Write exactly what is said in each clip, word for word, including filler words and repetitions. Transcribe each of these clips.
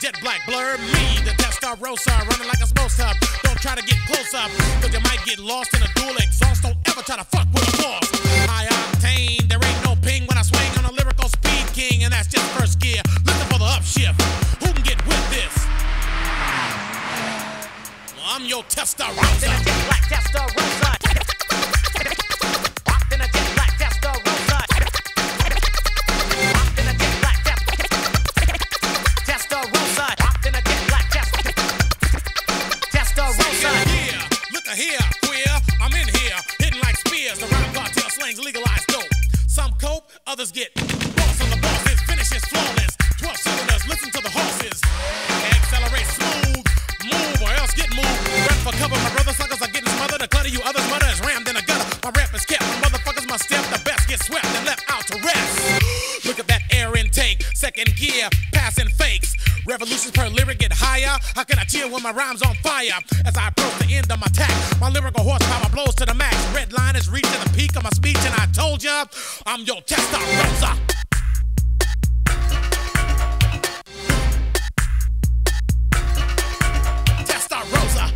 jet black blur. Me, the Testarossa, running like a smoke stop. Don't try to get close up, cause you might get lost in a dual exhaust. Don't ever try to fuck with a boss. High octane, there ain't no ping when I swing on a lyrical speed king, and that's just first gear. Looking for the upshift. Who can get with this? Well, I'm your Testarossa. In a jet black Testarossa. In a jet black Testarossa. In a jet black Testarossa. In a jet black Testarossa. Yeah, look a here, queer. I'm in here, hitting like spears. The rhyme cartel slangs legalized dope. Some cope, others get boss on the bosses. Finishes flawless. Twelve cylinders, listen to the horses. Accelerate smooth, move or else get moved. Run for cover, my brother suckers are getting smothered. The clutter you others mother is rammed in a gutter. My rap is kept, my motherfuckers must step. The best get swept and left out to rest. Look at that air intake, second gear, passing fakes. Revolutions per lyric get higher. How can I chill when my rhyme's on fire? As I approach the end of my tack, my lyrical horsepower blows to the max. Red line is reaching the peak of my speech, and I told ya, I'm your Testarossa. Testarossa.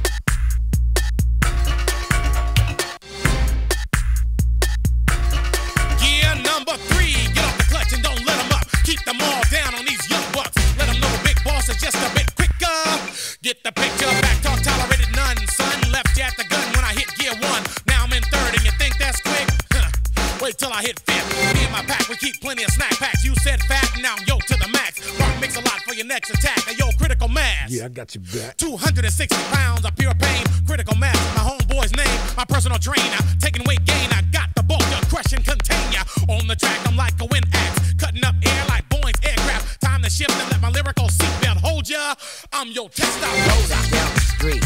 Gear number three, get off the clutch and don't let them up. Keep them all down on these young bucks. Let them know the big boss is just a bit quicker. Get the picture, back talk tolerated none. Son left you at the gun when I hit gear one. Now I'm in third and you think that's quick? Huh. Wait till I hit fifth. Me and my pack, we keep plenty of snack packs. You said fat, now I'm yo to the max. Rock makes a lot for your next attack. Hey, yo, critical mass. Yeah, I got you back. two hundred sixty pounds of pure pain. Critical mass is my homeboy's name. My personal trainer, taking weight gain. I got the bulk to crush and contain ya. On the track, I'm like a wind axe, cutting up air like Boeing's aircraft. Time to shift and let my lyrical seatbelt hold ya. I'm your Testarossa. Rolling down the street.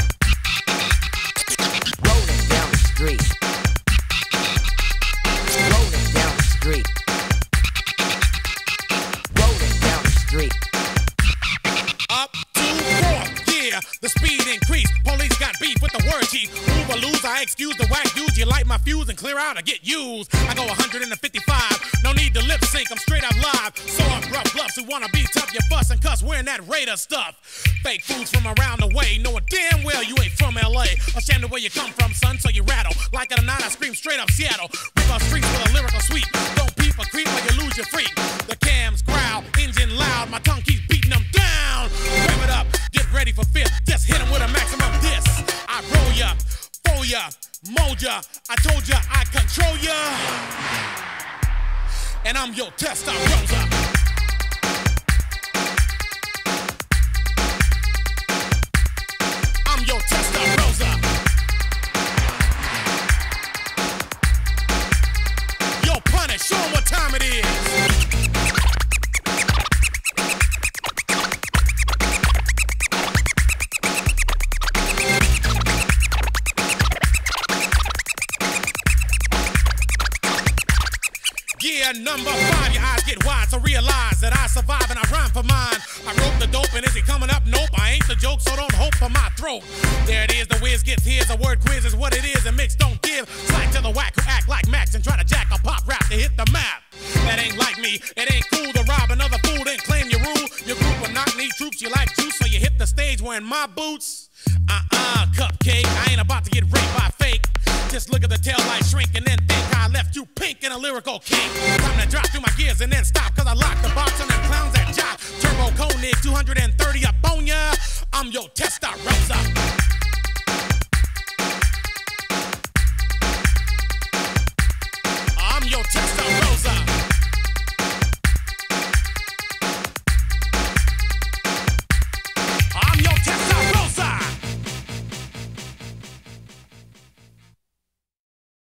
Rolling down the street. Rolling down the street. Rolling down the street. Up to fourth gear, the speed increase. Police got beef with the word chief. Move or lose, I excuse the whack dudes. You light my fuse and clear out or get used. I go one hundred fifty-five, no need to lip sync, I'm straight up live. So up rough bluffs who wanna be tough, you fuss and cuss wearing that Raider stuff. Fake fools from around the way, knowing damn well you ain't from L A. Ashamed of where you come from, son, so you rattle. Like it or not, I scream straight up Seattle. Rip our streets with a lyrical sweep. Don't peep or creep or you lose your freak. The cams growl, engine loud, my tongue keeps beating them down. Rev it up, get ready for fifth. Just hit them with a maximum diss. I roll ya, fool ya, mold ya. I told ya I control ya. And I'm your Testarossa. I'm your Testarossa. Yo, Punish, show 'em what time it is. Gear number five, your eyes get wide, so realize that I survive and I rhyme for mine. I wrote the dope and is he coming up? Nope, I ain't the joke, so don't hope for my throat. There it is, the whiz gets his, a word quiz is what it is, and mix don't give. Slack to the whack who act like Max and try to jack a pop rap to hit the map. That ain't like me, it ain't cool to rob another fool, then claim your rule. Your group will not need troops, you like juice, so you hit the stage wearing my boots. Uh-uh, cupcake, I ain't about to get raped by fake. Just look at the tail light shrink and then think I left you pink in a lyrical kink. Time to drop through my gears and then stop, cause I lock the box on them clowns that jock. Turbo Koenig, two hundred thirty up on ya. I'm your